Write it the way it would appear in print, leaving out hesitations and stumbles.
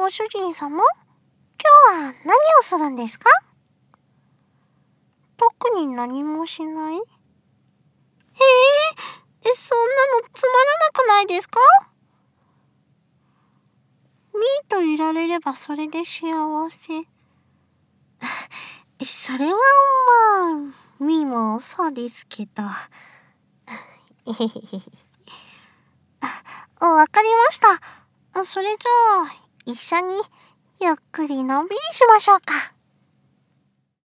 ご主人様、今日は何をするんですか？特に何もしない？そんなのつまらなくないですか？ミーといられればそれで幸せ。それはまあ、ミーもそうですけど。わかりました。それじゃあ、一緒にゆっくりのんびりしましょうか。